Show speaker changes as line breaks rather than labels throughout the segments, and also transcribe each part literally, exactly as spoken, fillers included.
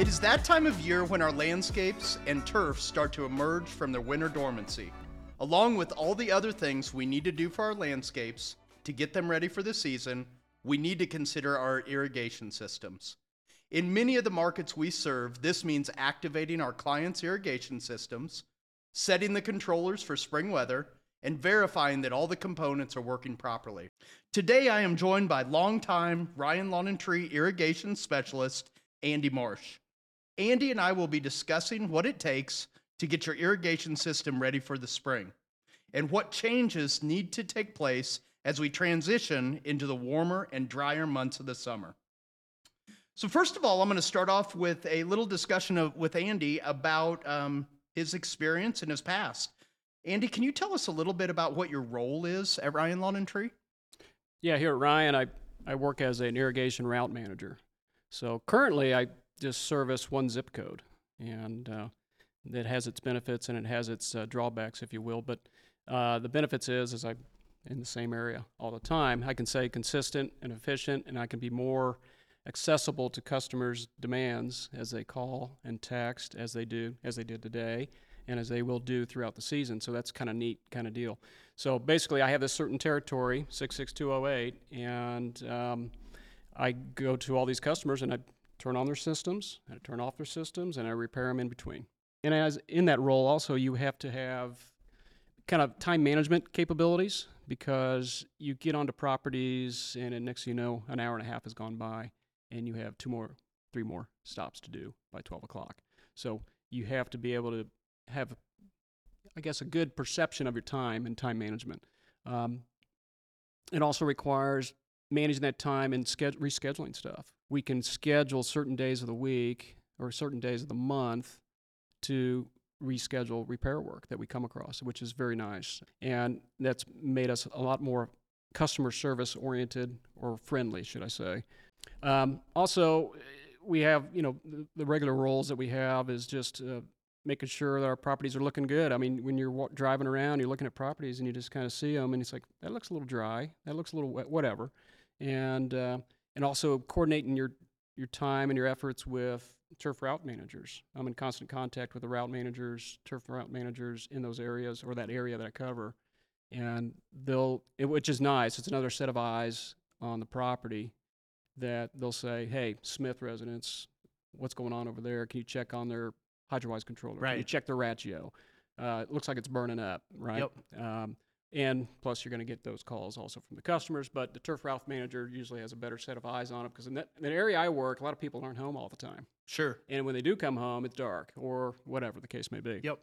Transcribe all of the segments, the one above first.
It is that time of year when our landscapes and turf start to emerge from their winter dormancy. Along with all the other things we need to do for our landscapes to get them ready for the season, we need to consider our irrigation systems. In many of the markets we serve, this means activating our clients' irrigation systems, setting the controllers for spring weather, and verifying that all the components are working properly. Today I am joined by longtime Ryan Lawn and Tree irrigation specialist, Andy Marsh. Andy and I will be discussing what it takes to get your irrigation system ready for the spring, and what changes need to take place as we transition into the warmer and drier months of the summer. So first of all, I'm going to start off with a little discussion of, with Andy about um, his experience and his past. Andy, can you tell us a little bit about what your role is at Ryan Lawn and Tree?
Yeah, here at Ryan, I, I work as an irrigation route manager. So currently, I just service one zip code, and uh, it has its benefits and it has its uh, drawbacks, if you will. But uh, the benefits is, is I'm in the same area all the time. I can stay consistent and efficient, and I can be more accessible to customers' demands as they call and text, as they do, as they did today, and as they will do throughout the season. So that's kind of neat kind of deal. So basically, I have this certain territory, six six two oh eight, and um, I go to all these customers and I turn on their systems, and I turn off their systems, and I repair them in between. And as in that role also, you have to have kind of time management capabilities, because you get onto properties and then next thing you know, an hour and a half has gone by and you have two more, three more stops to do by twelve o'clock. So you have to be able to have, I guess, a good perception of your time and time management. Um, it also requires managing that time and sched- rescheduling stuff. We can schedule certain days of the week or certain days of the month to reschedule repair work that we come across, which is very nice. And that's made us a lot more customer service oriented, or friendly, should I say. Um, also, we have, you know, the, the regular roles that we have is just uh, making sure that our properties are looking good. I mean, when you're wa- driving around, you're looking at properties and you just kind of see them and it's like, that looks a little dry, that looks a little wet, whatever. And uh, and also coordinating your, your time and your efforts with turf route managers. I'm in constant contact with the route managers, turf route managers in those areas, or that area that I cover. And they'll, it, which is nice, it's another set of eyes on the property that they'll say, hey, Smith residents, what's going on over there? Can you check on their hydro-wise controller?
Right.
Can you check their ratio? Uh, it looks like it's burning up, right?
Yep.
Um, and plus, you're going to get those calls also from the customers, but the turf route manager usually has a better set of eyes on it, because in that, in that area I work, a lot of people aren't home all the time.
Sure.
And when they do come home, it's dark, or whatever the case may be.
Yep.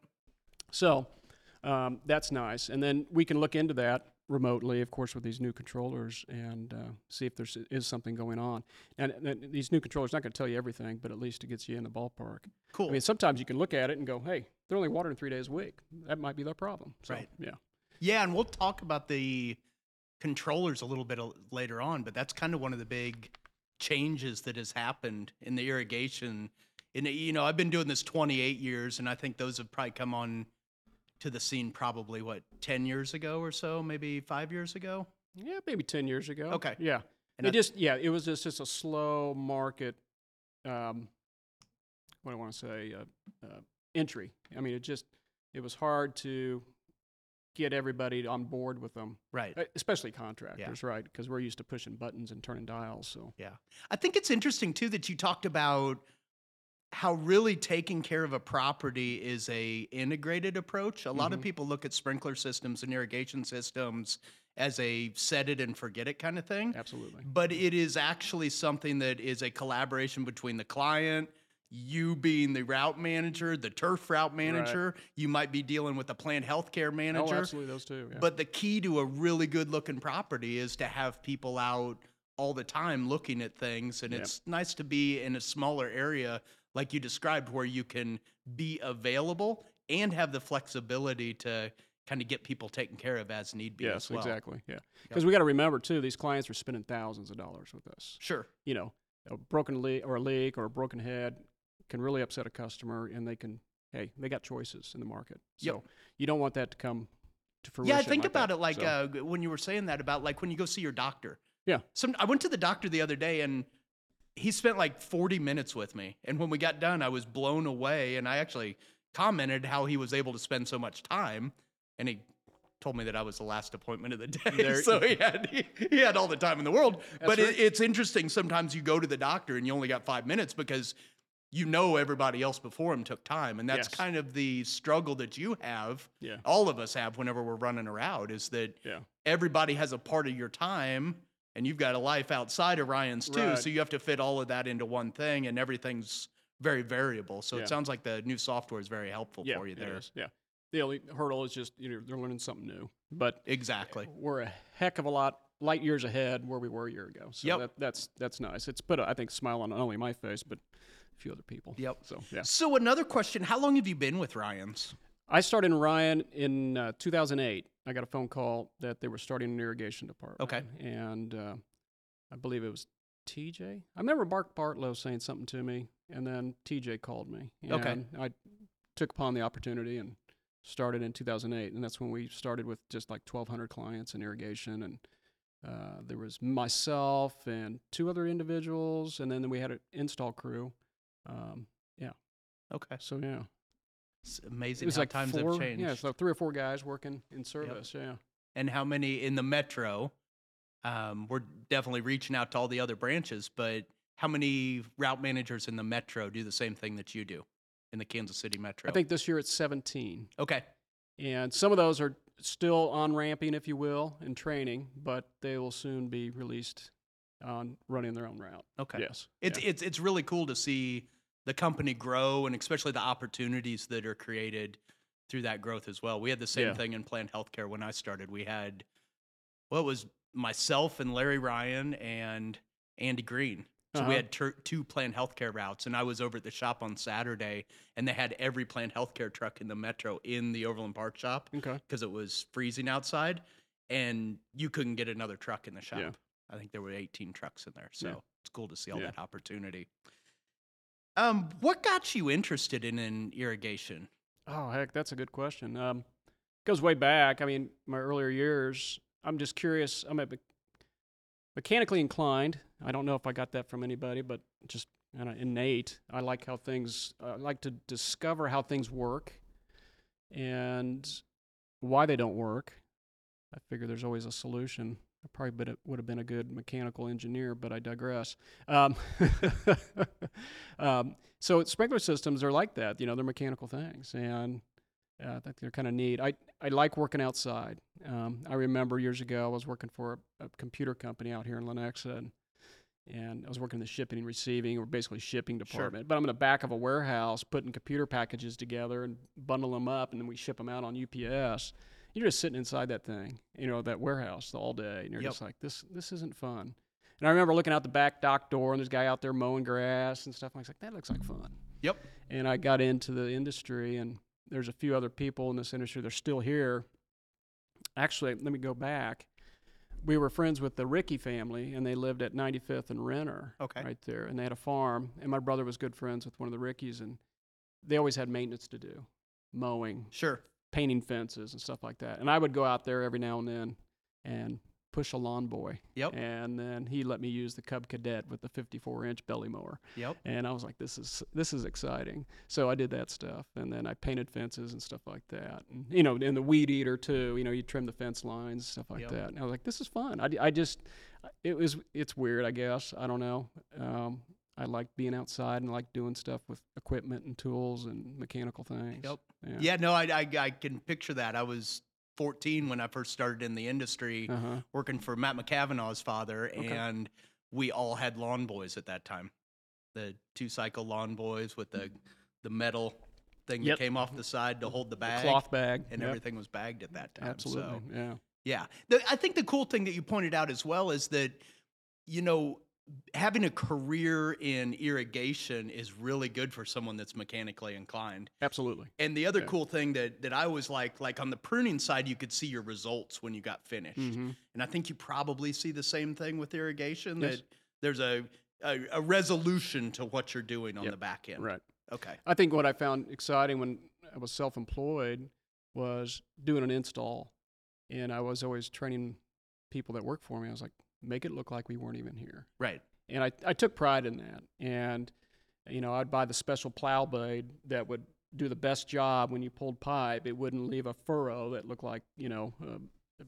So um, that's nice. And then we can look into that remotely, of course, with these new controllers, and uh, see if there is something going on. And, and these new controllers, not going to tell you everything, but at least it gets you in the ballpark.
Cool.
I mean, sometimes you can look at it and go, hey, they're only watering three days a week. That might be their problem. So,
Right.
Yeah.
Yeah, and we'll talk about the controllers a little bit later on, but that's kind of one of the big changes that has happened in the irrigation. And, you know, I've been doing this twenty-eight years, and I think those have probably come on to the scene probably, what, ten years ago or so, maybe five years ago?
Yeah, maybe ten years ago.
Okay.
Yeah.
And
it
I-
just, yeah, it was just, just a slow market, um, what do I want to say, uh, uh, entry. I mean, it just, it was hard to get everybody on board with them,
Right.
uh, especially contractors, right? Because we're used to pushing buttons and turning dials. So
Yeah. I think it's interesting, too, that you talked about how really taking care of a property is a integrated approach. A lot of
Mhm.
people look at sprinkler systems and irrigation systems as a set it and forget it kind of thing.
absolutely.
But it is actually something that is a collaboration between the client, you being the route manager, the turf route manager. You might be dealing with the plant healthcare
Oh,
manager.
absolutely, those two. Yeah.
But the key to a really good looking property is to have people out all the time looking at things. And
Yeah.
it's nice to be in a smaller area like you described, where you can be available and have the flexibility to kind of get people taken care of as need be
yes,
as well.
exactly. Yeah. Because we got to remember, too, these clients are spending thousands of dollars with us.
Sure.
You know, a broken leak or a leak or a broken head can really upset a customer, and they can, hey, they got choices in the market. So
Yep.
you don't want that to come to fruition.
Yeah, think
like
about
that.
it like
So,
uh, when you were saying that about like when you go see your doctor.
Yeah.
Some I went to the doctor the other day, and he spent like forty minutes with me. And when we got done, I was blown away. And I actually commented how he was able to spend so much time. And he told me that I was the last appointment of the day.
There-
so he had, he, he had all the time in the world.
That's
but
right.
it, it's interesting. Sometimes you go to the doctor and you only got five minutes because you know everybody else before him took time. And that's
Yes.
kind of the struggle that you have,
Yeah.
all of us have whenever we're running a route, is that
Yeah.
everybody has a part of your time and you've got a life outside of Ryan's too.
Right.
So you have to fit all of that into one thing, and everything's very variable. So
Yeah.
it sounds like the new software is very helpful
Yeah.
for you
it
there.
is, Yeah. The only hurdle is just, you know, they're learning something new. But
Exactly.
we're a heck of a lot light years ahead where we were a year ago. So
Yep.
that, that's that's nice. It's put, a, I think, a smile on not only my face, but a few other people.
Yep.
So, yeah.
So another question, how long have you been with Ryan's?
I started in Ryan in uh, two thousand eight. I got a phone call that they were starting an irrigation department.
Okay.
And uh, I believe it was T J. I remember Mark Bartlow saying something to me, and then T J called me. And
Okay.
I took upon the opportunity and started in two thousand eight, and that's when we started with just like twelve hundred clients in irrigation, and uh, there was myself and two other individuals, and then we had an install crew. Um, yeah.
Okay.
So yeah.
It's
It
amazing
was
how
like
times
four,
have changed.
yeah, so three or four guys working in service. Yeah.
And how many in the metro? Um, we're definitely reaching out to all the other branches, but how many route managers in the metro do the same thing that you do in the Kansas City metro?
I think this year it's seventeen,
Okay.
and some of those are still on ramping, if you will, in training, but they will soon be released on running their own route.
Okay.
Yes.
It's
yeah.
it's it's really cool to see the company grow, and especially the opportunities that are created through that growth as well. We had the same
Yeah.
thing in planned healthcare when I started. We had, well, it was myself and Larry Ryan and Andy Green. So
Uh-huh.
we had ter- two planned healthcare routes, and I was over at the shop on Saturday, and they had every planned healthcare truck in the metro in the Overland Park shop
Okay.
because it was freezing outside, and you couldn't get another truck in the shop.
Yeah.
I think there were eighteen trucks in there, so
Yeah.
it's cool to see all
Yeah.
that opportunity. Um, what got you interested in, in irrigation?
Oh, heck, that's a good question. Um, goes way back. I mean, my earlier years, I'm just curious. I'm a me- mechanically inclined. I don't know if I got that from anybody, but just kind of innate. I like how things, I like to discover how things work and why they don't work. I figure there's always a solution. I probably been a, would have been a good mechanical engineer, but I digress. Um, um, so sprinkler systems are like that. You know, they're mechanical things, and uh, I think they're kind of neat. I, I like working outside. Um, I remember years ago I was working for a, a computer company out here in Lenexa, and, and I was working in the shipping and receiving, or basically shipping department. But I'm in the back of a warehouse putting computer packages together and bundle them up, and then we ship them out on U P S. You're just sitting inside that thing, you know, that warehouse all day, and you're
Yep.
just like, this this isn't fun. And I remember looking out the back dock door, and there's a guy out there mowing grass and stuff. And I was like, that looks like fun.
Yep.
And I got into the industry, and there's a few other people in this industry. They're still here. Actually, let me go back. We were friends with the Ricky family, and they lived at ninety-fifth and Renner,
Okay.
right there. And they had a farm, and my brother was good friends with one of the Rickies, and they always had maintenance to do, mowing,
Sure.
painting fences and stuff like that. And I would go out there every now and then and push a lawn boy.
Yep.
And then he let me use the Cub Cadet with the fifty-four inch belly mower.
Yep.
And I was like, this is this is exciting. So I did that stuff, and then I painted fences and stuff like that. And you know, and the weed eater too. You know, you trim the fence lines, stuff like
Yep.
that. And I was like, this is fun. I, I just, it was it's weird, I guess. I don't know. Um, I like being outside and I like doing stuff with equipment and tools and mechanical things.
Yep.
Yeah.
Yeah, no, I, I I can picture that. I was fourteen when I first started in the industry,
Uh-huh.
working for Matt McCavanaugh's father,
Okay.
and we all had lawn boys at that time. The two cycle lawn boys with the the metal thing
Yep.
that came off the side to hold the bag,
Cloth bag.
and
Yep.
everything was bagged at that time.
Absolutely.
So,
Yeah.
yeah, the, I think the cool thing that you pointed out as well is that, you know, having a career in irrigation is really good for someone that's mechanically inclined.
Absolutely.
And the other
Yeah.
cool thing that that I always like, like on the pruning side, you could see your results when you got finished.
Mhm.
And I think you probably see the same thing with irrigation,
Yes.
that there's a, a, a resolution to what you're doing on
Yep.
the back end.
Right.
Okay.
I think what I found exciting when I was self-employed was doing an install, and I was always training people that work for me. I was like, make it look like we weren't even here.
Right.
and I, I took pride in that. And, you know, I'd buy the special plow blade that would do the best job when you pulled pipe. It wouldn't leave a furrow that looked like, you know, uh,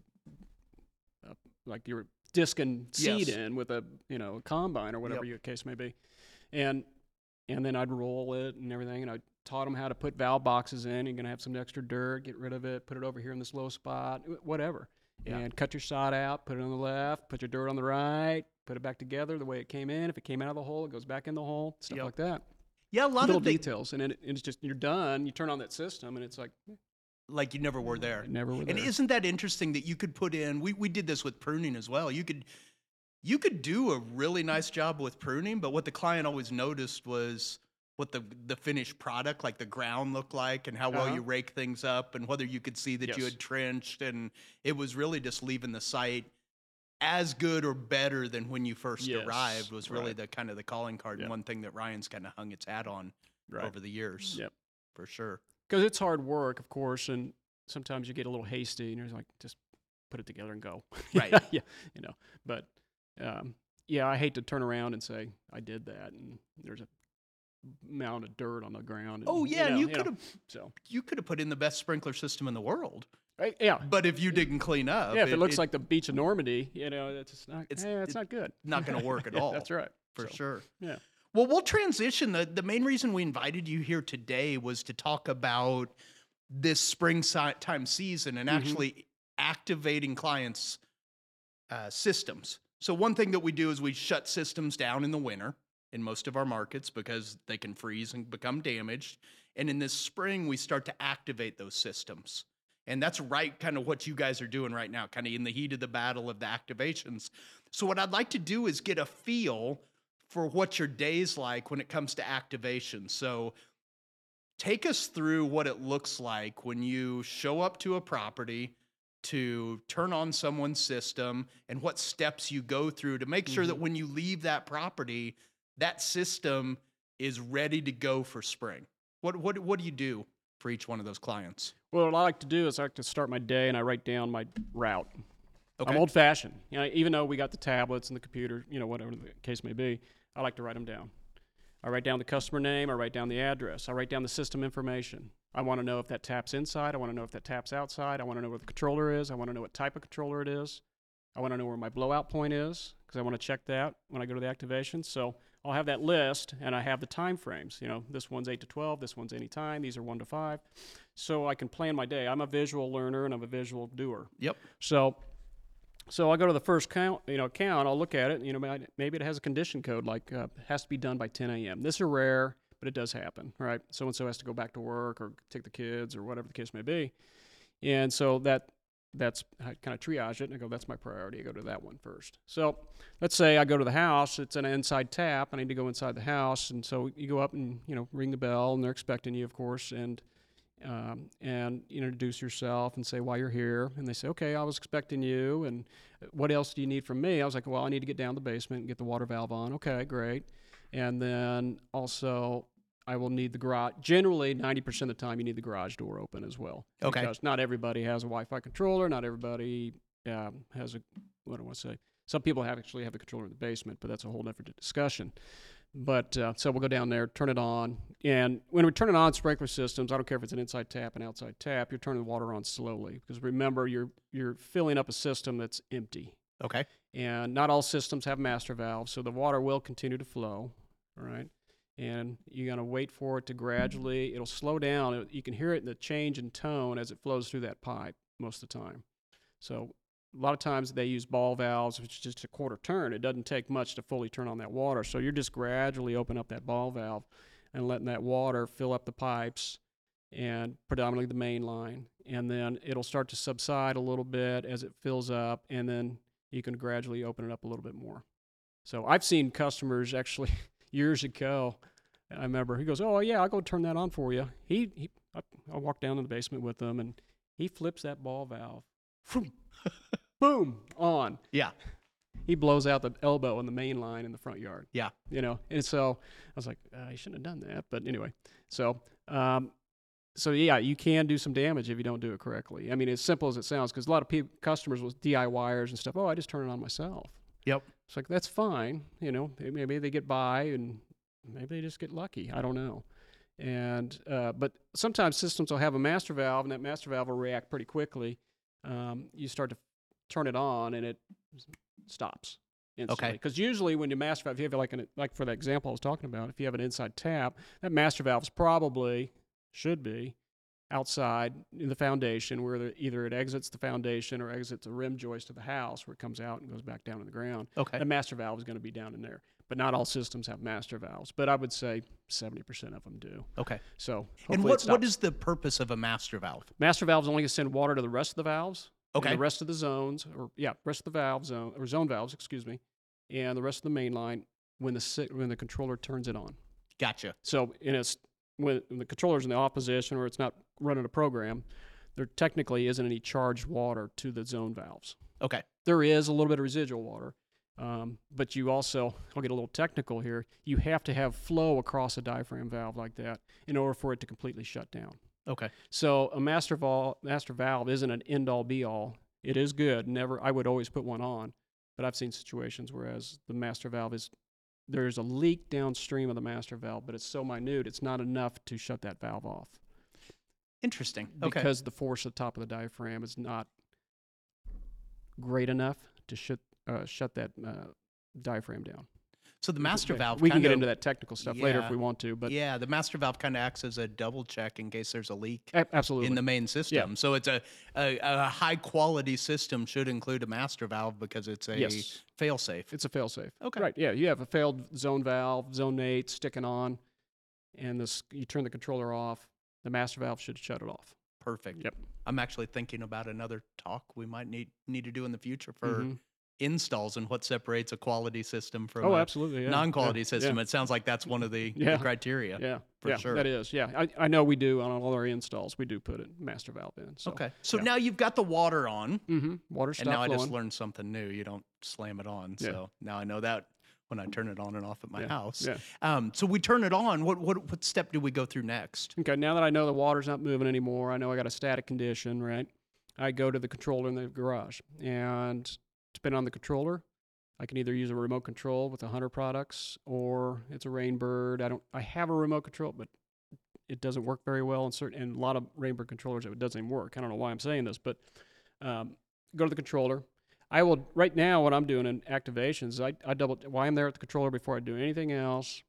uh, like you were disking seed
Yes.
in with a, you know, a combine or whatever
Yep.
your case may be. And and then I'd roll it and everything, and I taught them how to put valve boxes in. You're going to have some extra dirt, get rid of it, put it over here in this low spot, wh- whatever.
Yeah.
And cut your sod out, put it on the left, put your dirt on the right, put it back together the way it came in. If it came out of the hole, it goes back in the hole, stuff
Yep.
like that.
Yeah, a lot
Little
of the,
details, and then it, it's just, you're done. You turn on that system, and it's like,
like you never were there.
never were there.
And isn't that interesting that you could put in? We we did this with pruning as well. You could you could do a really nice job with pruning, but what the client always noticed was what the the finished product, like the ground, looked like, and how well
Uh-huh.
you rake things up, and whether you could see that you
Yes.
had trenched, and it was really just leaving the site as good or better than when you first
Yes,
arrived. Was really
right.
the kind of the calling card,
Yep.
and one thing that Ryan's kind of hung its hat on
Right.
over the years.
Yep.
For sure.
Because it's hard work, of course, and sometimes you get a little hasty, and you're like, just put it together and go.
Right.
yeah, you know. But um, yeah, I hate to turn around and say I did that, and there's a mound of dirt on the ground. And,
Oh yeah, and
know,
you
know,
could have
So
you could have put in the best sprinkler system in the world.
I- yeah,
But if you didn't clean up,
yeah. If it, looks like the beach of Normandy, you know, it's just not.
It's-
It's, eh, it's
it's
not good.
not going to work at
Yeah,
all.
That's right.
For
So,
sure.
Yeah.
Well, we'll transition. The, the main reason we invited you here today was to talk about this springtime season and
Mhm.
actually activating clients' uh, systems. So one thing that we do is we shut systems down in the winter in most of our markets because they can freeze and become damaged. And in this spring, we start to activate those systems. And that's right, kind of what you guys are doing right now, kind of in the heat of the battle of the activations. So what I'd like to do is get a feel for what your day's like when it comes to activation. So take us through what it looks like when you show up to a property to turn on someone's system, and what steps you go through to make sure that when you leave that property, that system is ready to go for spring. What what what do you do for each one of those clients?
Well, what I like to do is I like to start my day and I write down my route.
Okay.
I'm old-fashioned. You know, even though we got the tablets and the computer, you know, whatever the case may be, I like to write them down. I write down the customer name. I write down the address. I write down the system information. I want to know if that tap's inside. I want to know if that tap's outside. I want to know where the controller is. I want to know what type of controller it is. I want to know where my blowout point is because I want to check that when I go to the activation. So I'll have that list, and I have the time frames. You know, this one's eight to twelve. This one's anytime. These are one to five. So I can plan my day. I'm a visual learner, and I'm a visual doer.
Yep.
So so I go to the first count, you know, count. I'll look at it. You know, may- maybe it has a condition code like uh, has to be done by ten a.m. This is rare, but it does happen, right? So and so has to go back to work or take the kids or whatever the case may be, and so that that's I kind of triage it and I go, that's my priority. I go to that one first. So let's say I go to the house. It's an inside tap. I need to go inside the house, and so you go up and you know ring the bell, and they're expecting you, of course, and Um, and you introduce yourself and say why you're here. And they say, okay, I was expecting you. And what else do you need from me? I was like, well, I need to get down the basement and get the water valve on. Okay, great. And then also I will need the garage. Generally, ninety percent of the time, you need the garage door open as well.
Okay.
Because not everybody has a Wi-Fi controller. Not everybody um, has a, what do I want to say? Some people have actually have a controller in the basement, but that's a whole different discussion. But uh, so we'll go down there, turn it on, and when we turn it on, sprinkler systems, I don't care if it's an inside tap, an outside tap, you're turning the water on slowly because remember you're you're filling up a system that's empty,
Okay.
and not all systems have master valves, so the water will continue to flow, all right? And you're gonna wait for it to gradually, it'll slow down. It, you can hear it in the change in tone as it flows through that pipe most of the time. So a lot of times they use ball valves, which is just a quarter turn. It doesn't take much to fully turn on that water. So you're just gradually open up that ball valve and letting that water fill up the pipes and predominantly the main line. And then it'll start to subside a little bit as it fills up, and then you can gradually open it up a little bit more. So I've seen customers actually years ago, I remember, he goes, oh, yeah, I'll go turn that on for you. He, he I, I walk down in the basement with him, and he flips that ball valve. Boom, on.
Yeah.
He blows out the elbow in the main line in the front yard.
Yeah.
You know, and so I was like, uh, I shouldn't have done that. But anyway, so, um, so yeah, you can do some damage if you don't do it correctly. I mean, as simple as it sounds, because a lot of people, customers with DIYers and stuff, oh, I just turn it on myself.
Yep.
It's like, that's fine. You know, maybe they get by and maybe they just get lucky. I don't know. And uh, but sometimes systems will have a master valve, and that master valve will react pretty quickly. Um, you start to turn it on, and it stops instantly.
Okay.
Because usually when you master valve, if you have like an like for that example I was talking about, if you have an inside tap, that master valve is probably should be outside in the foundation, where the, either it exits the foundation or exits the rim joist of the house, where it comes out and goes back down to the ground.
Okay.
The master valve is going to be down in there. But not all systems have master valves. But I would say seventy percent of them do.
Okay.
So
And what what is the purpose of a master valve?
Master valves only send water to the rest of the valves.
Okay.
And the rest of the zones, or yeah, rest of the valve zone or zone valves, excuse me, and the rest of the main line when the when the controller turns it on.
Gotcha.
So in a when, when the controller's in the off position or it's not running a program, there technically isn't any charged water to the zone valves.
Okay.
There is a little bit of residual water. Um, but you also, I'll get a little technical here, you have to have flow across a diaphragm valve like that in order for it to completely shut down.
Okay.
So a master valve, master valve isn't an end-all be-all. It is good. Never, I would always put one on, but I've seen situations whereas the master valve is, there's a leak downstream of the master valve, but it's so minute, it's not enough to shut that valve off.
Interesting. Okay.
Because the force at the top of the diaphragm is not great enough to shut Uh, shut that uh, diaphragm down.
So the master valve.
We can
kind
get
of,
into that technical stuff later if
yeah.
we want to, but
yeah, the master valve kind of acts as a double check in case there's a leak
a- absolutely
in the main system.
Yeah.
So it's a, a a high quality system should include a master valve because it's a
Yes.
fail safe.
It's a fail-safe.
Okay.
Right. Yeah. You have a failed zone valve, zone eight sticking on, and this you turn the controller off. The master valve should shut it off.
Perfect.
Yep.
I'm actually thinking about another talk we might need need to do in the future for
Mhm.
installs and what separates a quality system from
Oh,
a
absolutely. Yeah.
non-quality
yeah.
system.
Yeah.
It sounds like that's one of the,
Yeah.
the criteria.
Yeah.
for
yeah,
sure.
That is. Yeah. I, I know we do on all our installs. We do put a master valve in. So.
Okay. So
yeah.
now you've got the water on,
Mm-hmm. Water
and
stopped
now I
flowing.
just learned something new. You don't slam it on.
Yeah.
So now I know that when I turn it on and off at my
Yeah.
house.
Yeah.
Um, so we turn it on. What, what what step do we go through next?
Okay, now that I know the water's not moving anymore, I know I got a static condition, right? I go to the controller in the garage, and depending on the controller, I can either use a remote control with one hundred products, or it's a Rainbird. I don't. I have a remote control, but it doesn't work very well in certain. And a lot of Rainbird controllers, it doesn't even work. I don't know why I'm saying this, but um, go to the controller. I will right now. What I'm doing in activations, I, I double. While I'm there at the controller before I do anything else,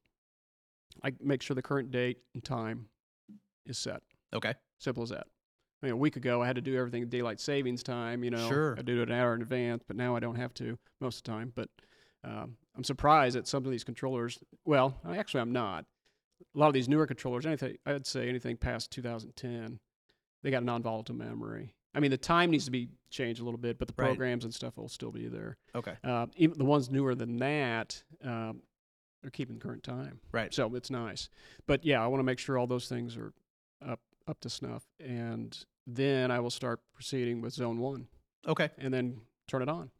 I make sure the current date and time is set.
Okay.
Simple as that. I mean, a week ago, I had to do everything daylight savings time, you know.
Sure.
I do it an hour in advance, but now I don't have to most of the time. But um, I'm surprised that some of these controllers, well, actually, I'm not. A lot of these newer controllers, anything, I'd say anything past two thousand ten, they got a non-volatile memory. I mean, the time needs to be changed a little bit, but the
Right.
programs and stuff will still be there.
Okay.
Uh, even the ones newer than that, um, they're keeping current time.
Right.
So it's nice. But yeah, I want to make sure all those things are up up to snuff. And then I will start proceeding with zone one
Okay.
and then turn it on.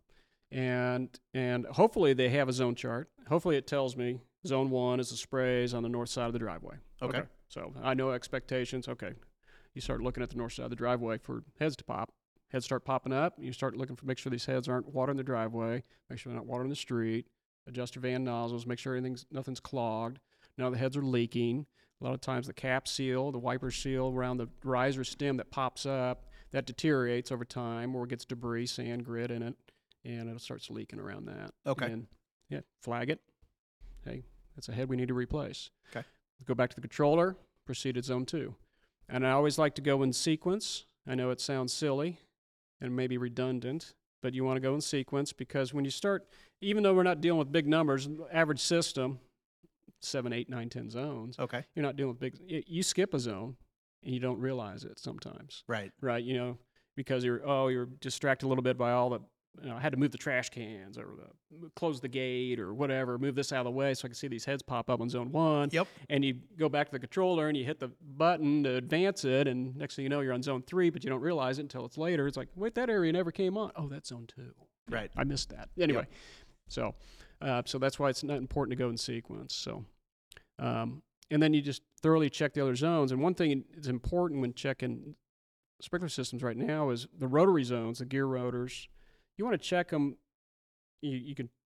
And and hopefully they have a zone chart. Hopefully it tells me zone one is the sprays on the north side of the driveway.
Okay.
So I know expectations. Okay. You start looking at the north side of the driveway for heads to pop. Heads start popping up. You start looking for, make sure these heads aren't watering the driveway. Make sure they're not watering the street. Adjust your van nozzles. Make sure anything's, nothing's clogged. Now the heads are leaking. A lot of times the cap seal, the wiper seal around the riser stem that pops up, that deteriorates over time or gets debris, sand, grit in it, and it starts leaking around that.
Okay.
And yeah, flag it. Hey, that's a head we need to replace.
Okay.
Go back to the controller, proceed to zone two. And I always like to go in sequence. I know it sounds silly and maybe redundant, but you want to go in sequence because when you start, even though we're not dealing with big numbers, average system, seven, eight, nine, ten zones,
Okay.
you're not dealing with big, you, you skip a zone and you don't realize it sometimes,
Right.
right? You know, because you're, oh, you're distracted a little bit by all the, you know, I had to move the trash cans or the, close the gate or whatever, move this out of the way so I can see these heads pop up on zone one.
Yep.
And you go back to the controller and you hit the button to advance it, and next thing you know, you're on zone three, but you don't realize it until it's later. It's like, wait, that area never came on. Oh, that's zone two.
Right.
I missed that. Anyway, so uh, so that's why it's not important to go in sequence. So, um, and then you just thoroughly check the other zones. And one thing that's important when checking sprinkler systems right now is the rotary zones, the gear rotors. You want to check them. You, you can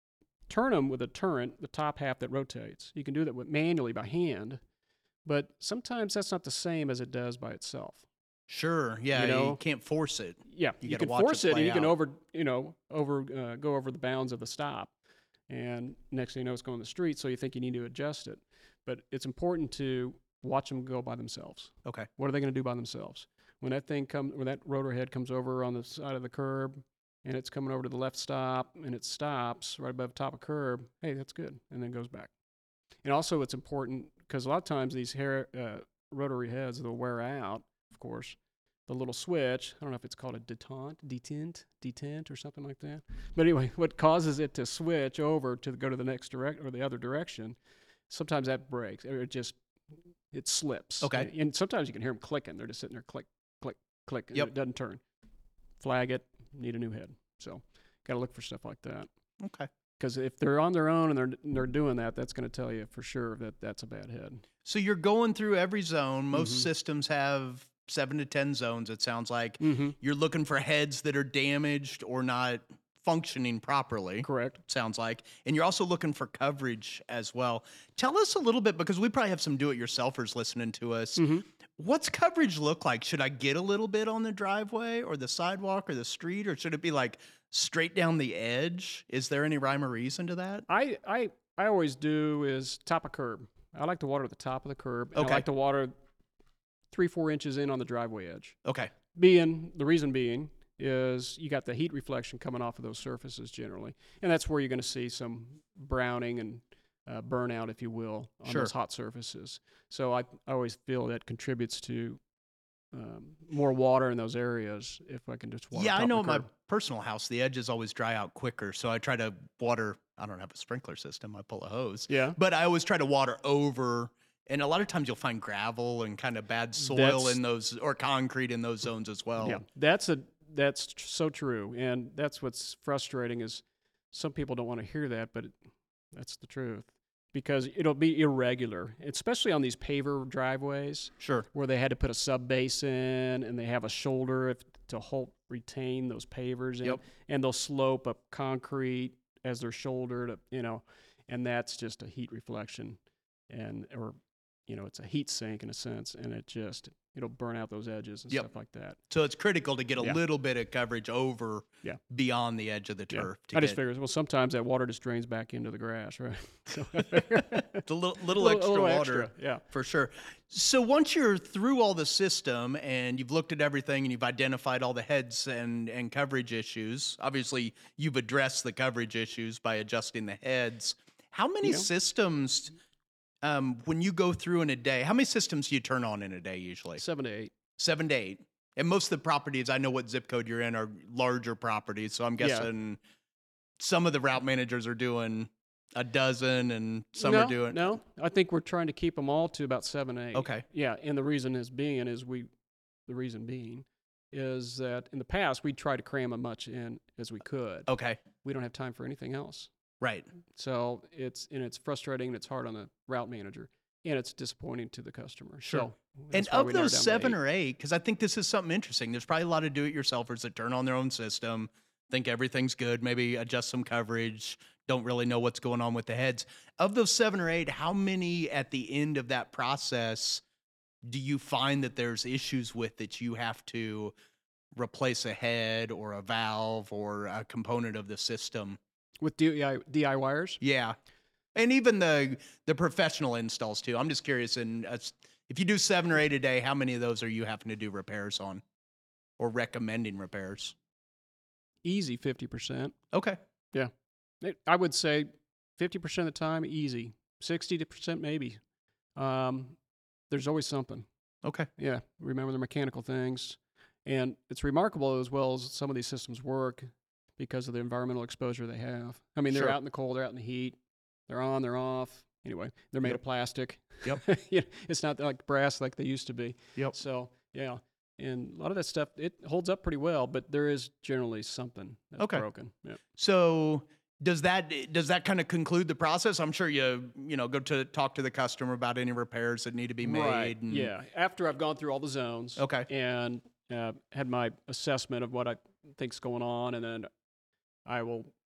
turn them with a turret, the top half that rotates. You can do that with manually by hand, but sometimes that's not the same as it does by itself.
Sure. Yeah.
You know?
You can't force it.
Yeah,
You
you,
gotta
can
watch
force
it
it,
play
and you can
out.
over, you know, over uh, go over the bounds of the stop, and next thing you know, it's going the street. So you think you need to adjust it, but it's important to watch them go by themselves.
Okay.
What are they going to do by themselves? When that thing comes, when that rotor head comes over on the side of the curb, and it's coming over to the left stop, and it stops right above the top of curb, hey, that's good, and then goes back. And also, it's important because a lot of times these hair, uh, rotary heads, they'll wear out, of course. The little switch, I don't know if it's called a detente, detent, detent, or something like that. But anyway, what causes it to switch over to go to the next direct or the other direction, sometimes that breaks. Or it just, it slips.
Okay.
And, and sometimes you can hear them clicking. They're just sitting there click, click, click, and
Yep.
it doesn't turn. Flag it, need a new head. So got to look for stuff like that.
Okay.
Because if they're on their own and they're, and they're doing that, that's going to tell you for sure that that's a bad head.
So you're going through every zone. Most
Mhm.
systems have seven to ten zones, it sounds like.
Mm-hmm.
You're looking for heads that are damaged or not functioning properly.
Correct.
Sounds like. And you're also looking for coverage as well. Tell us a little bit, because we probably have some do-it-yourselfers listening to us.
Mm-hmm.
What's coverage look like? Should I get a little bit on the driveway or the sidewalk or the street, or should it be like straight down the edge? Is there any rhyme or reason to that?
I, I, I always do is top of curb. I like to water at the top of the curb. and
Okay.
I like to water three, four inches in on the driveway edge.
Okay.
Being, the reason being is you got the heat reflection coming off of those surfaces generally. And that's where you're going to see some browning and uh, burnout, if you will, on
Sure.
those hot surfaces. So I, I always feel that contributes to um, more water in those areas if I can just water
Yeah,
top
I
of
know
the
at my
curb.
personal house, the edges always dry out quicker. So I try to water. I don't have a sprinkler system. I pull a hose.
Yeah.
But I always try to water over. And a lot of times you'll find gravel and kind of bad soil
That's-
in those, or concrete in those zones as well.
Yeah, that's a that's tr- so true, and that's what's frustrating is some people don't want to hear that, but it, that's the truth because it'll be irregular, especially on these paver driveways
Sure.
where they had to put a sub basin and they have a shoulder if, to hold retain those pavers in,
Yep.
and they'll slope up concrete as they're shouldered, you know, and that's just a heat reflection, and or you know, it's a heat sink in a sense, and it just, it'll burn out those edges and
Yep.
stuff like that.
So it's critical to get a
Yeah.
little bit of coverage over
Yeah.
beyond the edge of the
Yeah.
turf.
I
To
just
get
figured, well, sometimes that water just drains back into the grass, right? So
the little, little extra
little
water.
extra, yeah.
For sure. So once you're through all the system and you've looked at everything and you've identified all the heads and, and coverage issues, obviously you've addressed the coverage issues by adjusting the heads. How many
Yeah.
systems, um, when you go through in a day, how many systems do you turn on in a day usually?
Seven to eight.
Seven to eight. And most of the properties, I know what zip code you're in, are larger properties. So I'm
Yeah.
guessing some of the route managers are doing a dozen and some
no,
are doing.
No, I think we're trying to keep them all to about seven, eight.
Okay.
Yeah, and the reason is being is we, the reason being is that in the past we tried to cram as much in as we could.
Okay.
We don't have time for anything else.
Right.
So it's and it's frustrating and it's hard on the route manager and it's disappointing to the customer.
Sure.
So
And
that's why
of
we narrowed
those
down to
seven
eight.
or eight, because I think this is something interesting. There's probably a lot of do-it-yourselfers that turn on their own system, think everything's good, maybe adjust some coverage, don't really know what's going on with the heads. Of those seven or eight, how many at the end of that process do you find that there's issues with that you have to replace a head or a valve or a component of the system?
With D I, D I wires.
Yeah. And even the the professional installs too. I'm just curious, and if you do seven or eight a day, how many of those are you having to do repairs on or recommending repairs?
Easy fifty percent.
Okay.
It- I would say fifty percent of the time, easy. sixty percent maybe. Um, there's always something.
Okay.
Yeah, remember the mechanical things. And it's remarkable as well as some of these systems work because of the environmental exposure they have. I mean, they're
Sure.
out in the cold, they're out in the heat, they're on, they're off. Anyway, they're made
Yep.
of plastic.
Yep.
You know, it's not like brass like they used to be.
Yep.
So, yeah. And a lot of that stuff, it holds up pretty well, but there is generally something that's
Okay.
broken. Yeah.
So does that does that kind of conclude the process? I'm sure you you know go to talk to the customer about any repairs that need to be made.
Right.
And,
Yeah. After I've gone through all the zones.
Okay.
And uh, had my assessment of what I think's going on, and then I will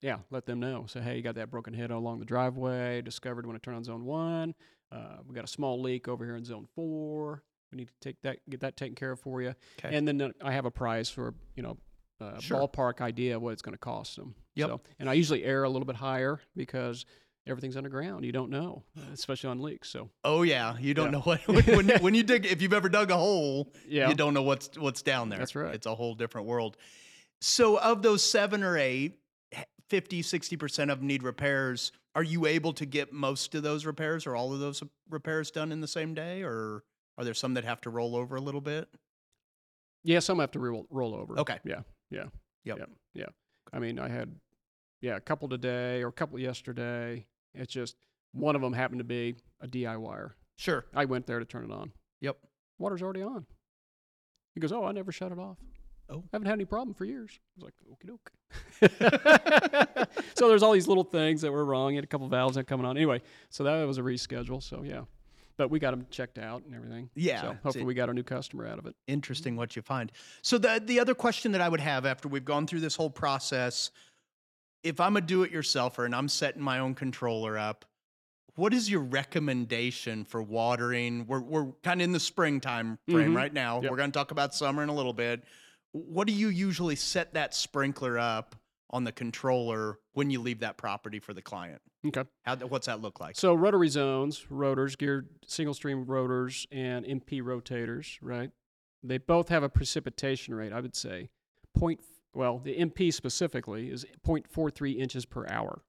yeah, let them know. So, hey, you got that broken head along the driveway, discovered when I turn on zone one. Uh, we got a small leak over here in zone four. We need to take that, get that taken care of for you.
Okay.
And then uh, I have a price for, you know, uh,
Sure.
ballpark idea of what it's going to cost them.
Yep.
So, and I usually err a little bit higher because everything's underground. You don't know, especially on leaks. So,
Oh yeah, you don't
Yeah.
know what when, when, you- when you dig. If you've ever dug a hole,
yeah.
you don't know what's what's down there.
That's right.
It's a whole different world. So of those seven or eight, fifty, sixty percent of them need repairs. Are you able to get most of those repairs or all of those repairs done in the same day, or are there some that have to roll over a little bit?
Yeah, some have to roll, roll over.
Okay.
Yeah, yeah.
Yep.
Yeah, yeah. I mean, I had, yeah, a couple today or a couple yesterday. It's just one of them happened to be a D I Y-er.
Sure.
I went there to turn it on.
Yep.
Water's already on. He goes, oh, I never shut it off.
Oh.
I haven't had any problem for years. I was like, okie doke. So there's all these little things that were wrong. You had a couple valves that coming on. Anyway, so that was a reschedule. So, yeah. But we got them checked out and everything.
Yeah,
So
it's
hopefully
a-
we got a new customer out of it.
Interesting what you find. So the the other question that I would have after we've gone through this whole process, if I'm a do-it-yourselfer and I'm setting my own controller up, what is your recommendation for watering? We're we're kind of in the springtime frame
Mhm.
right now.
Yep.
We're going to talk about summer in a little bit. What do you usually set that sprinkler up on the controller when you leave that property for the client?
Okay.
How what's that look like?
So rotary zones, rotors, geared single stream rotors, and M P rotators, right? They both have a precipitation rate, I would say, point. Well, the M P specifically is zero point four three inches per hour.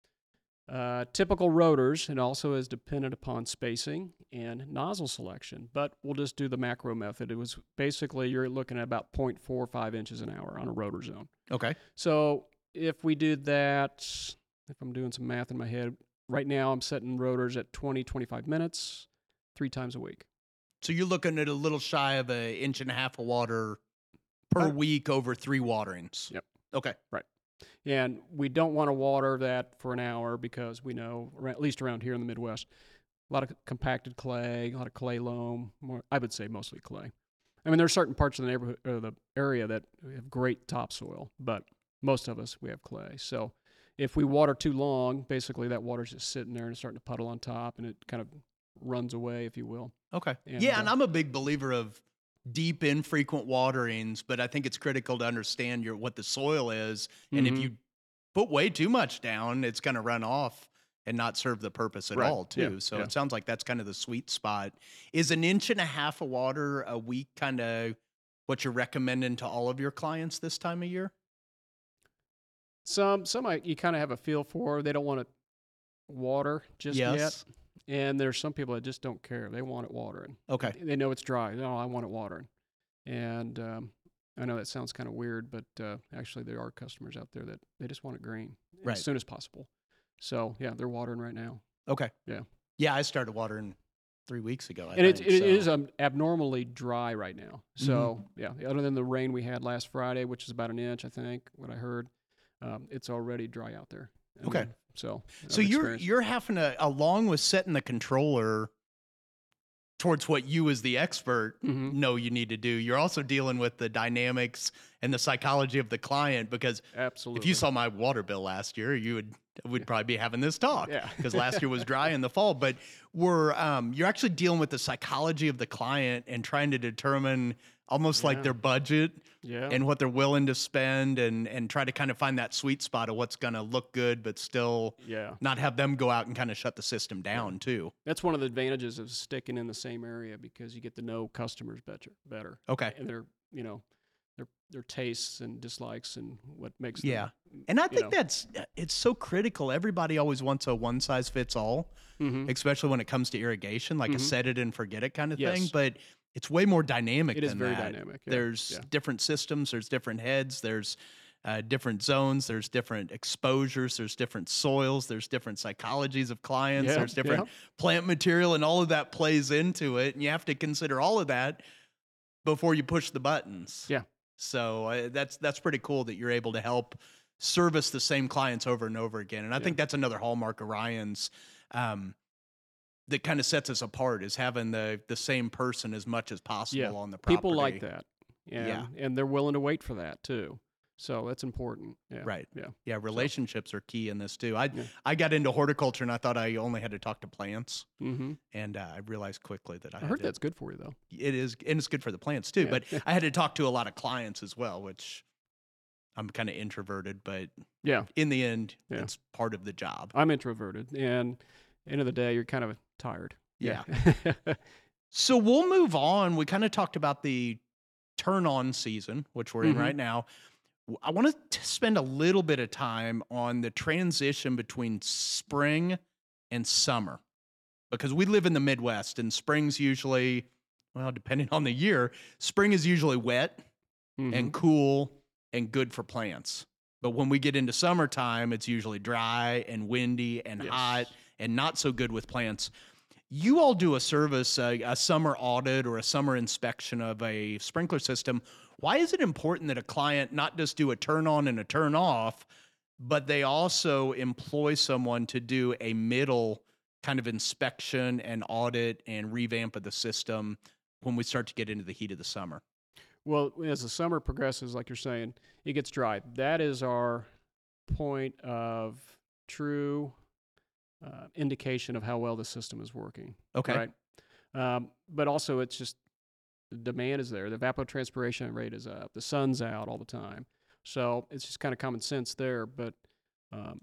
Uh, typical rotors, and also is dependent upon spacing and nozzle selection, but we'll just do the macro method. It was basically you're looking at about zero point four five inches an hour on a rotor zone.
Okay.
So if we did that, if I'm doing some math in my head, right now I'm setting rotors at twenty, twenty-five minutes, three times a week.
So you're looking at a little shy of an inch and a half of water per
Uh,
week over three waterings.
Yep.
Okay.
And we don't want to water that for an hour because we know, or at least around here in the Midwest, a lot of compacted clay, a lot of clay loam, more, I would say mostly clay. I mean, there are certain parts of the neighborhood or the area that have great topsoil, but most of us, we have clay. So if we water too long, basically that water's just sitting there and it's starting to puddle on top and it kind of runs away, if you will.
Okay.
And,
yeah, and
uh,
I'm a big believer of deep, infrequent waterings, but I think it's critical to understand your what the soil is, and if
Mhm.
you put way too much down, it's going to run off and not serve the purpose at
Right.
all, too.
Yeah.
So
Yeah.
it sounds like that's kind of the sweet spot. Is an inch and a half of water a week kind of what you're recommending to all of your clients this time of year?
Some, some I, you kind of have a feel for. They don't want it water just yet.
Yes.
And there's some people that just don't care. They want it watering.
Okay.
They know it's dry. No, I want it watering. And um, I know that sounds kind of weird, but uh, actually there are customers out there that they just want it green
Right.
as soon as possible. So yeah, they're watering right now.
Okay.
Yeah.
Yeah, I started watering three weeks ago. I
and it,
think,
it
so.
is um, abnormally dry right now. So yeah, other than the rain we had last Friday, which is about an inch, I think, what I heard, um, it's already dry out there. I
Okay.
mean, so
So
I've
you're
experienced-
you're having to, along with setting the controller towards what you as the expert
Mhm.
know you need to do, you're also dealing with the dynamics and the psychology of the client, because
absolutely.
if you saw my water bill last year, you would would probably be having this talk,
Yeah.
because last year was dry in the fall. But we're um, you're actually dealing with the psychology of the client and trying to determine almost like
Yeah.
their budget
yeah.
and what they're willing to spend, and and try to kind of find that sweet spot of what's going to look good but still
yeah.
not have them go out and kind of shut the system down too.
That's one of the advantages of sticking in the same area because you get to know customers better, better,
Okay.
and their, you know, their their tastes and dislikes and what makes them.
Yeah. And I
you
think
know.
that's it's so critical. Everybody always wants a one size fits all,
Mhm.
especially when it comes to irrigation, like a
Mhm.
set it and forget it kind of thing.
Yes.
But it's way more dynamic
It is
than
very
that.
dynamic. Yeah.
There's
yeah.
different systems, there's different heads, there's uh, different zones, there's different exposures, there's different soils, there's different psychologies of clients,
Yeah,
there's different
yeah.
plant material, and all of that plays into it. And you have to consider all of that before you push the buttons.
Yeah.
So uh, that's that's pretty cool that you're able to help service the same clients over and over again. And I
Yeah.
think that's another hallmark of Ryan's um, that kind of sets us apart, is having the the same person as much as possible
Yeah.
on the property.
People like that, and
Yeah.
and they're willing to wait for that too. So that's important. Yeah.
Right.
Yeah.
Yeah, relationships are key in this too. I
Yeah.
I got into horticulture and I thought I only had to talk to plants,
Mm-hmm.
and uh, I realized quickly that I,
I
had
heard
to,
that's good for you though.
it is, and it's good for the plants too.
Yeah.
But I had to talk to a lot of clients as well, which I'm kind of introverted, but
Yeah.
in the end,
Yeah.
it's part of the job.
I'm introverted, and end of the day, you're kind of tired.
Yeah.
Yeah.
So we'll move on. We kind of talked about the turn on season, which we're in
Mhm.
right now. W- I want to spend a little bit of time on the transition between spring and summer, because we live in the Midwest and spring's usually, well, depending on the year, spring is usually wet
Mhm.
and cool and good for plants. But when we get into summertime, it's usually dry and windy and
Yes.
hot and not so good with plants. You all do a service, a, a summer audit or a summer inspection of a sprinkler system. Why is it important that a client not just do a turn on and a turn off, but they also employ someone to do a middle kind of inspection and audit and revamp of the system when we start to get into the heat of the summer?
Well, as the summer progresses, like you're saying, it gets dry. That is our point of true uh, indication of how well the system is working.
Okay.
Right. Um, but also, it's just the demand is there. The evapotranspiration rate is up. The sun's out all the time. So it's just kind of common sense there. But um,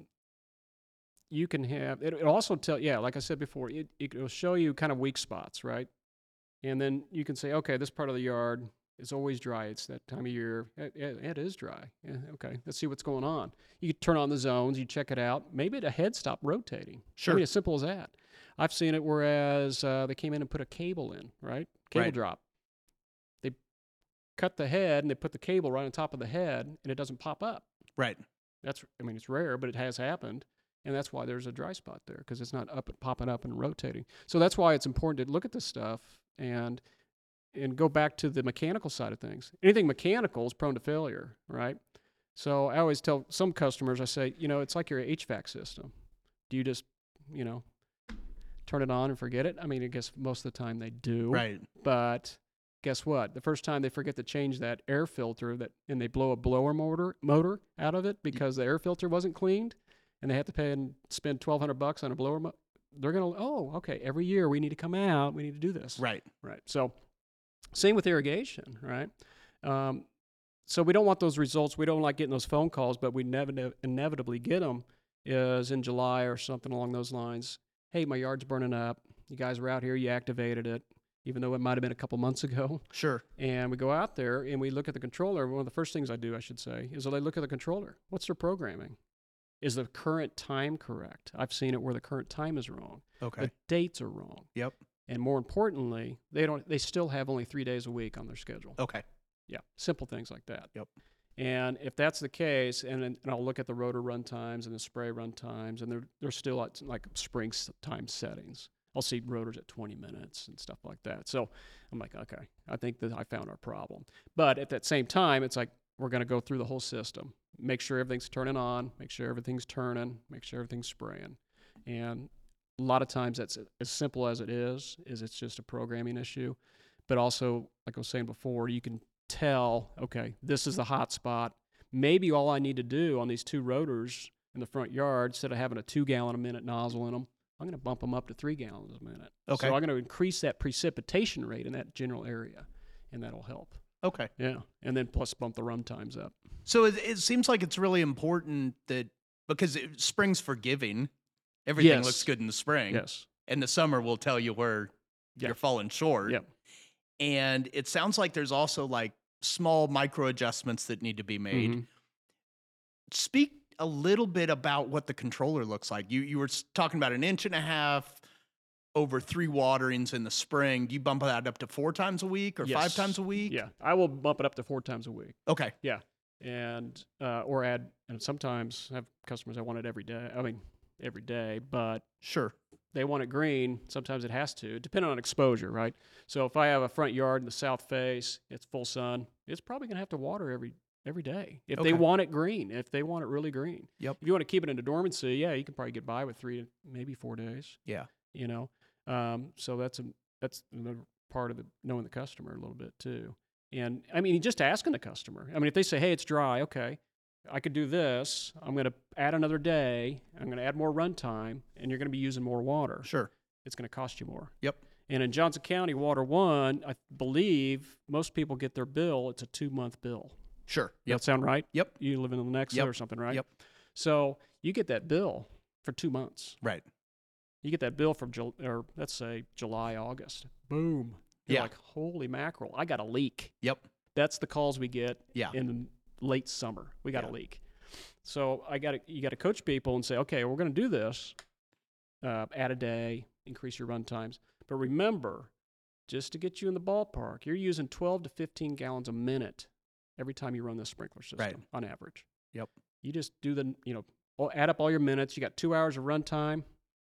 you can have it. It also tell, yeah, like I said before, it it will show you kind of weak spots, right? And then you can say, okay, this part of the yard is always dry. It's that time of year. It, it, it is dry. Yeah, okay, let's see what's going on. You turn on the zones, you check it out. Maybe the head stopped rotating.
Sure.
I mean, as simple as that. I've seen it whereas uh, they came in and put a cable in, right? Cable
Right.
drop. They cut the head and they put the cable right on top of the head and it doesn't pop up.
Right.
That's, I mean, it's rare, but it has happened. And that's why there's a dry spot there, because it's not up popping up and rotating. So that's why it's important to look at this stuff and and go back to the mechanical side of things. Anything mechanical is prone to failure, right? So I always tell some customers, I say, you know, it's like your H V A C system. Do you just, you know, turn it on and forget it? I mean, I guess most of the time they do.
Right.
But guess what? The first time they forget to change that air filter that and they blow a blower motor motor out of it because the air filter wasn't cleaned, and they have to pay and spend twelve hundred bucks on a blower mo- they're going to, oh, okay, every year we need to come out, we need to do this.
Right.
Right. So same with irrigation, right? Um, so we don't want those results. We don't like getting those phone calls, but we never inevitably get them is in July or something along those lines. Hey, my yard's burning up. You guys were out here, you activated it, even though it might have been a couple months ago.
Sure.
And we go out there and we look at the controller. One of the first things I do, I should say, is I look at the controller. What's their programming? Is the current time correct? I've seen it where the current time is wrong.
Okay.
The dates are wrong.
Yep.
And more importantly, they don't. They still have only three days a week on their schedule.
Okay.
Yeah, simple things like that.
Yep.
And if that's the case, and, and I'll look at the rotor run times and the spray run times, and they're they're still at like spring s- time settings. I'll see rotors at twenty minutes and stuff like that. So I'm like, okay, I think that I found our problem. But at that same time, it's like we're going to go through the whole system, make sure everything's turning on, make sure everything's turning, make sure everything's spraying, and a lot of times that's as simple as it is, is it's just a programming issue. But also, like I was saying before, you can tell, okay, this is the hot spot. Maybe all I need to do on these two rotors in the front yard, instead of having a two gallon a minute nozzle in them, I'm going to bump them up to three gallons a minute.
Okay.
So I'm going to increase that precipitation rate in that general area, and that'll help.
Okay.
Yeah. And then plus bump the run times up.
So it, it seems like it's really important that, because it, spring's forgiving, everything
Yes.
looks good in the spring.
Yes.
And the summer will tell you where
Yeah.
you're falling short.
Yep.
And it sounds like there's also like small micro adjustments that need to be made.
Mhm.
Speak a little bit about what the controller looks like. You you were s- talking about an inch and a half over three waterings in the spring. Do you bump that up to four times a week or five
Yes.
times a week?
Yeah. I will bump it up to four times a week.
Okay.
And uh, or add, and sometimes I have customers that want it every day. I mean, every day, but
Sure.
they want it green. Sometimes it has to, depending on exposure, right? So if I have a front yard in the south face, it's full sun, it's probably going to have to water every every day if they
Okay.
want it green, if they want it really green.
Yep.
If you want to keep it into dormancy, yeah, you can probably get by with three, maybe four days.
Yeah.
You know, um, so that's a that's another part of the knowing the customer a little bit too. And I mean, just asking the customer. I mean, if they say, hey, it's dry, okay, I could do this. I'm going to add another day. I'm going to add more runtime, and you're going to be using more water.
Sure.
It's going to cost you more.
Yep.
And in Johnson County, Water One, I believe most people get their bill. It's a two-month bill.
Sure.
Does
Yep.
that sound right?
Yep.
You live in Lenexa
Yep.
or something, right?
Yep.
So you get that bill for two months.
Right.
You get that bill from, Jul- or let's say July, August. Boom. You're
Yeah.
like, holy mackerel, I got a leak.
Yep.
That's the calls we get
Yeah.
in late summer. We got
Yeah.
a leak. So I got to you got to coach people and say, okay, we're going to do this. Uh, add a day, increase your run times. But remember, just to get you in the ballpark, you're using twelve to fifteen gallons a minute every time you run this sprinkler system
Right.
on average.
Yep.
You just do the, you know, all, add up all your minutes. You got two hours of run time,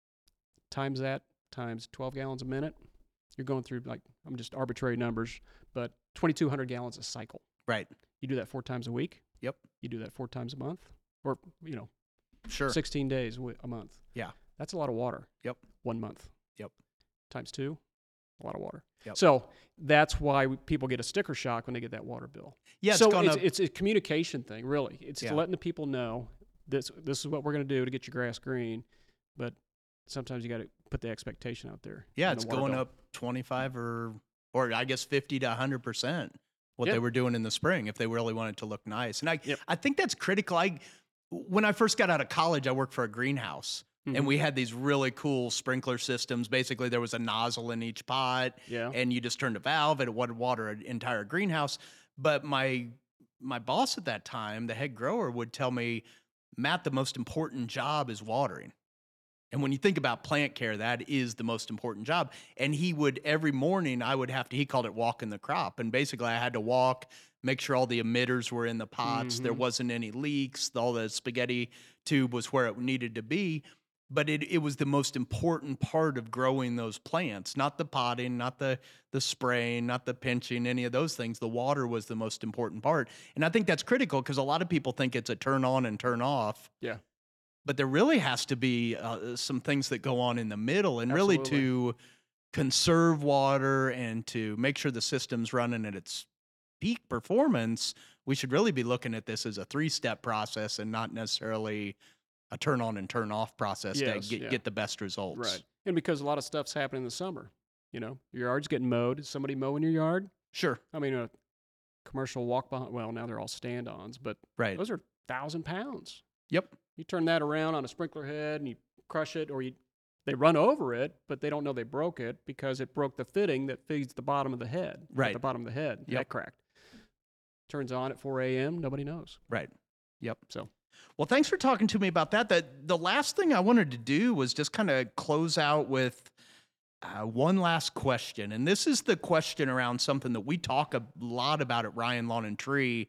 times that, times twelve gallons a minute. You're going through, like, I'm just arbitrary numbers, but twenty-two hundred gallons a cycle.
Right.
You do that four times a week.
Yep.
You do that four times a month, or, you know,
Sure.
sixteen days a wi- a month.
Yeah.
That's a lot of water.
Yep.
One month.
Yep.
Times two, a lot of water.
Yep.
So that's why we, people get a sticker shock when they get that water bill.
Yeah. It's
so
gonna.
it's, it's a communication thing, really. It's
Yeah.
letting the people know this this is what we're going to do to get your grass green, but sometimes you got to put the expectation out there.
yeah.
in the
It's
water
going
bill.
up twenty-five or, or I guess fifty to a hundred percent. What
Yep.
they were doing in the spring, if they really wanted to look nice, and I,
Yep.
I think that's critical. I, when I first got out of college, I worked for a greenhouse.
Mhm.
And we had these really cool sprinkler systems. Basically, there was a nozzle in each pot,
Yeah.
and you just turned a valve, and it would water an entire greenhouse. But my my boss at that time, the head grower, would tell me, Matt, the most important job is watering. And when you think about plant care, that is the most important job. And he would, every morning, I would have to, he called it walking the crop. And basically, I had to walk, make sure all the emitters were in the pots, there
Mhm.
wasn't any leaks, all the spaghetti tube was where it needed to be. But it, it was the most important part of growing those plants, not the potting, not the, the spraying, not the pinching, any of those things. The water was the most important part. And I think that's critical because a lot of people think it's a turn on and turn off.
Yeah.
But there really has to be uh, some things that go on in the middle, and really
Absolutely.
to conserve water and to make sure the system's running at its peak performance. We should really be looking at this as a three-step process and not necessarily a turn on and turn off process
Yes,
to get,
yeah.
get the best results.
Right. And because a lot of stuff's happening in the summer, you know, your yard's getting mowed. Is somebody mowing your yard?
Sure.
I mean, a commercial walk behind, well, now they're all stand-ons, but
Right.
those are thousand pounds.
Yep.
You turn that around on a sprinkler head and you crush it, or you they run over it, but they don't know they broke it because it broke the fitting that feeds the bottom of the head. At
Right.
the bottom of the head.
Yep.
That cracked. Turns on at four a.m., nobody knows.
Right. Yep.
So,
Well, thanks for talking to me about that. That the last thing I wanted to do was just kind of close out with uh, one last question, and this is the question around something that we talk a lot about at Ryan Lawn and Tree,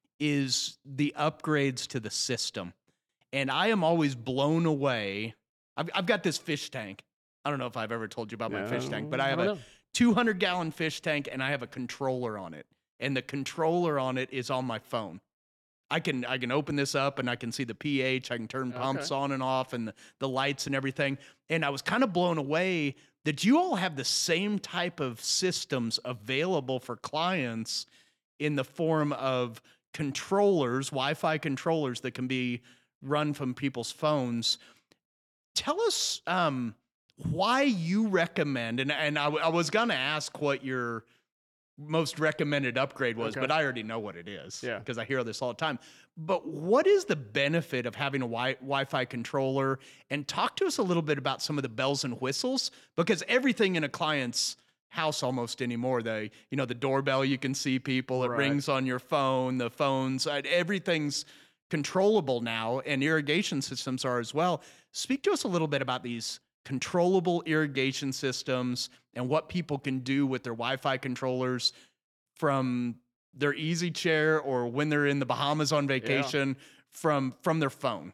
is the upgrades to the system. And I am always blown away. I've, I've got this fish tank. I don't know if I've ever told you about my fish tank, but I have
don't
a
know.
two hundred gallon fish tank, and I have a controller on it, and the controller on it is on my phone. I can I can open this up and I can see the pH. I can turn pumps
Okay.
on and off and the, the lights and everything. And I was kind of blown away that you all have the same type of systems available for clients in the form of controllers, Wi-Fi controllers that can be run from people's phones. Tell us um, why you recommend, and, and I, w- I was going to ask what your most recommended upgrade was,
Okay.
but I already know what it is
Yeah.
because I hear this all the time. But what is the benefit of having a wi- Wi-Fi controller? And talk to us a little bit about some of the bells and whistles, because everything in a client's house almost anymore, the you know the doorbell, you can see people, it
Right.
rings on your phone, the phones, uh, everything's controllable now, and irrigation systems are as well. Speak to us a little bit about these controllable irrigation systems and what people can do with their Wi-Fi controllers from their easy chair or when they're in the Bahamas on vacation from from their phone.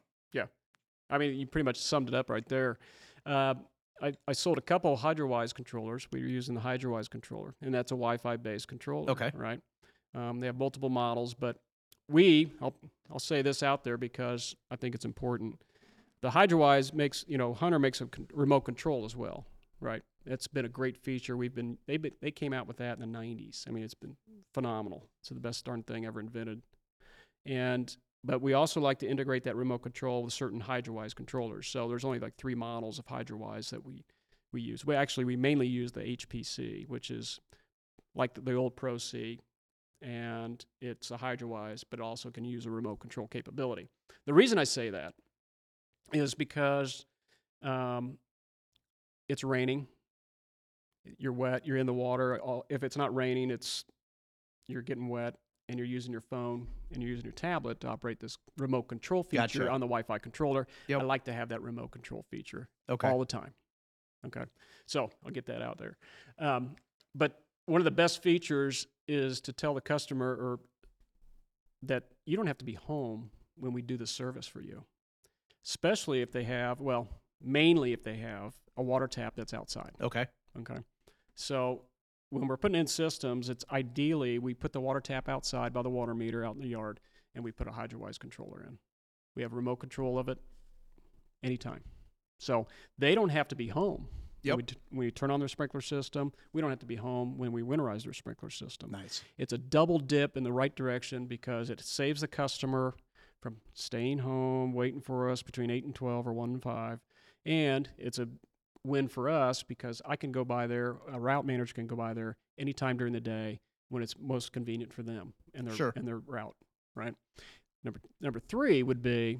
I mean, you pretty much summed it up right there. Uh, I, I sold a couple of HydroWise controllers. We were using the HydroWise controller, and that's a Wi-Fi based controller.
Okay.
Right. Um, they have multiple models, but we, I'll, I'll say this out there because I think it's important. The HydroWise makes, you know, Hunter makes a con- remote control as well. right? It's been a great feature. We've been they been, they came out with that in the nineties. I mean, it's been phenomenal. It's the best darn thing ever invented. And but we also like to integrate that remote control with certain HydroWise controllers. So there's only like three models of HydroWise that we we use. We actually we mainly use the H P C, which is like the, the old Pro C, and it's a HydroWise, but it also can use a remote control capability. The reason I say that is because um, it's raining, you're wet, you're in the water. All, if it's not raining, it's you're getting wet, and you're using your phone and you're using your tablet to operate this remote control feature
Gotcha.
on the Wi-Fi controller.
Yep.
I like to have that remote control feature
Okay.
all the time. Okay, so I'll get that out there. Um, but one of the best features is to tell the customer or that you don't have to be home when we do the service for you, especially if they have, well, mainly if they have a water tap that's outside.
Okay.
Okay, so when we're putting in systems, it's ideally we put the water tap outside by the water meter out in the yard, and we put a HydroWise controller in. We have remote control of it anytime. So they don't have to be home.
Yep.
When we, t- when we turn on their sprinkler system, we don't have to be home when we winterize their sprinkler system.
Nice.
It's a double dip in the right direction because it saves the customer from staying home, waiting for us between eight and twelve or one and five. And it's a win for us because I can go by there, a route manager can go by there anytime during the day when it's most convenient for them and their,
Sure.
and their route, right? Number, number three would be,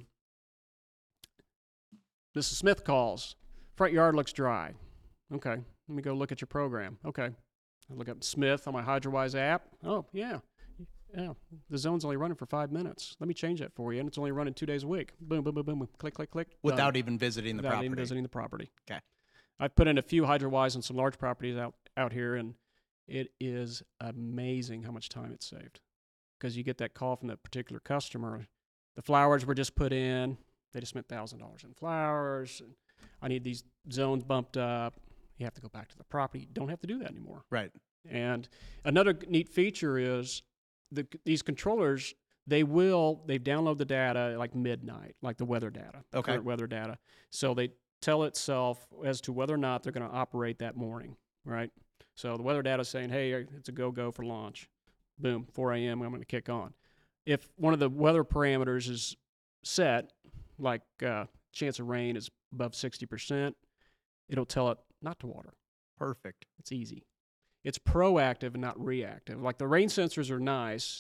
Missus Smith calls. Front yard looks dry. Okay, let me go look at your program. Okay, I look up Smith on my HydroWise app. Oh, yeah, yeah. The zone's only running for five minutes. Let me change that for you, and it's only running two days a week. Boom, boom, boom, boom. Click, click, click.
Without
done.
even visiting the
Without
property.
even visiting the property.
Okay.
I've put in a few HydroWise on some large properties out, out here, and it is amazing how much time it's saved. Because you get that call from that particular customer. The flowers were just put in. They just spent one thousand dollars in flowers. And I need these zones bumped up. You have to go back to the property. You don't have to do that anymore.
Right.
And another g- neat feature is the, these controllers, they will, they download the data like midnight, like the weather data,
Okay.
current weather data. So they tell itself as to whether or not they're going to operate that morning, right? So the weather data is saying, hey, it's a go-go for launch. Boom, four a.m., I'm going to kick on. If one of the weather parameters is set, like uh, chance of rain is above sixty percent, it'll tell it not to water.
Perfect.
It's easy. It's proactive and not reactive. Like the rain sensors are nice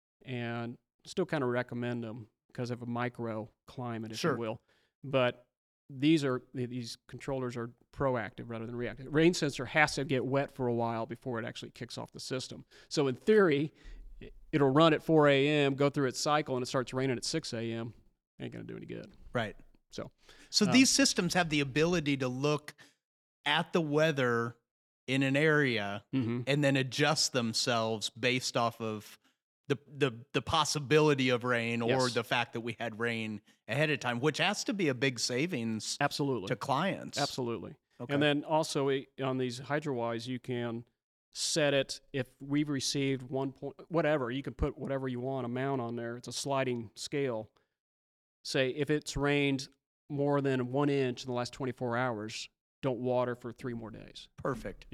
and still kind of recommend them because of a micro climate, if
Sure.
you will. But these are these controllers are proactive rather than reactive. Rain sensor has to get wet for a while before it actually kicks off the system. So in theory, it- it'll run at four a.m., go through its cycle, and it starts raining at six a.m. Ain't going to do any good.
Right.
So
So
Um,
these systems have the ability to look at the weather in an area
mm-hmm.
and then adjust themselves based off of the the the possibility of rain or
Yes.
the fact that we had rain ahead of time, which has to be a big savings
absolutely.
to clients.
Absolutely.
Okay.
And then also eh, on these HydroWise, you can set it if we've received one point, whatever, you can put whatever you want amount on there. It's a sliding scale. Say if it's rained more than one inch in the last twenty-four hours, don't water for three more days.
Perfect.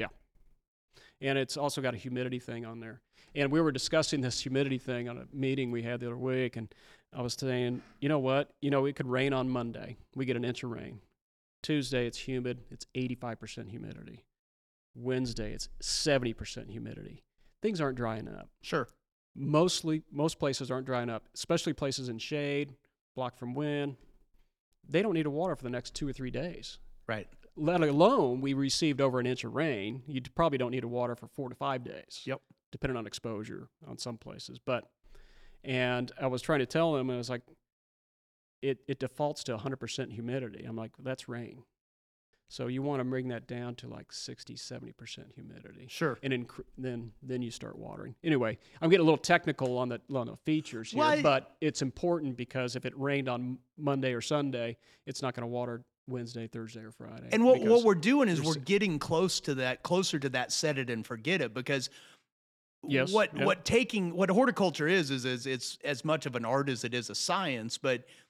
And it's also got a humidity thing on there. And we were discussing this humidity thing on a meeting we had the other week, and I was saying, you know what? You know, it could rain on Monday. We get an inch of rain. Tuesday, it's humid. It's eighty-five percent humidity. Wednesday, it's seventy percent humidity. Things aren't drying up.
Sure.
Mostly, most places aren't drying up, especially places in shade, blocked from wind. They don't need to water for the next two or three days.
Right.
Let alone we received over an inch of rain. You probably don't need to water for four to five days.
Yep.
Depending on exposure on some places. But, and I was trying to tell them, and I was like, it, it defaults to one hundred percent humidity. I'm like, that's rain. So you want to bring that down to like sixty, seventy percent humidity.
Sure.
And inc- then then you start watering. Anyway, I'm getting a little technical on the on the features here,
Well, I-
but it's important because if it rained on Monday or Sunday, it's not going to water Wednesday, Thursday, or Friday.
And what, what
because
we're doing is
you're
we're
s-
getting close to that, closer to that set it and forget it, because
Yes,
what
yep.
what taking what horticulture is is is it's as much of an art as it is a science, but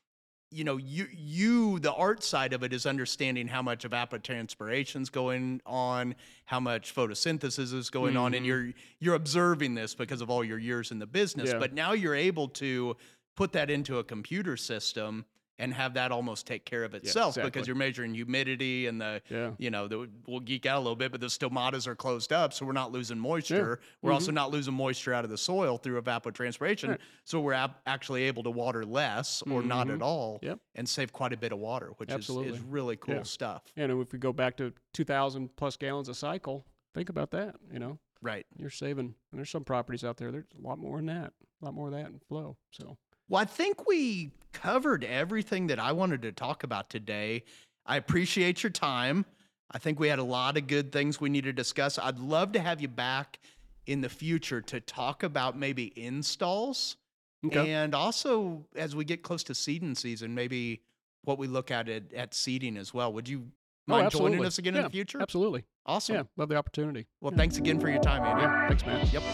you know, you, you, the art side of it is understanding how much evapotranspiration is going on, how much photosynthesis is going mm-hmm. on, and you're you're observing this because of all your years in the business.
Yeah.
But now you're able to put that into a computer system and have that almost take care of itself,
yeah, exactly.
because you're measuring humidity and the,
yeah.
you know, the, we'll geek out a little bit, but the stomatas are closed up, so we're not losing moisture.
Yeah.
We're
mm-hmm.
also not losing moisture out of the soil through evapotranspiration,
right.
so we're ab- actually able to water less or mm-hmm. not at all
yep.
and save quite a bit of water, which is, is really cool
yeah.
stuff.
And if we go back to two thousand plus gallons a cycle, think about that, you know.
Right.
You're saving, and there's some properties out there, there's a lot more than that, a lot more of that in flow, so.
Well, I think we covered everything that I wanted to talk about today. I appreciate your time. I think we had a lot of good things we need to discuss. I'd love to have you back in the future to talk about maybe installs. Okay. And also, as we get close to seeding season, maybe what we look at at, at seeding as well. Would you mind
oh,
joining us again
yeah,
in the future?
Absolutely.
Awesome.
Yeah, love the opportunity.
Well,
yeah.
thanks again for your time, Andy.
Yeah, thanks, man.
Yep.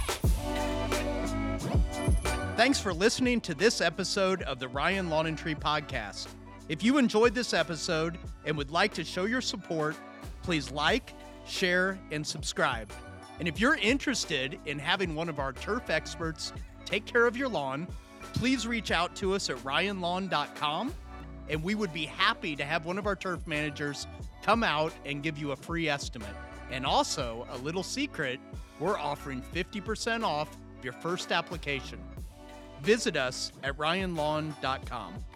Thanks for listening to this episode of the Ryan Lawn and Tree Podcast. If you enjoyed this episode and would like to show your support, please like, share, and subscribe. And if you're interested in having one of our turf experts take care of your lawn, please reach out to us at ryan lawn dot com, and we would be happy to have one of our turf managers come out and give you a free estimate. And also, a little secret, we're offering fifty percent off your first application. Visit us at ryan lawn dot com.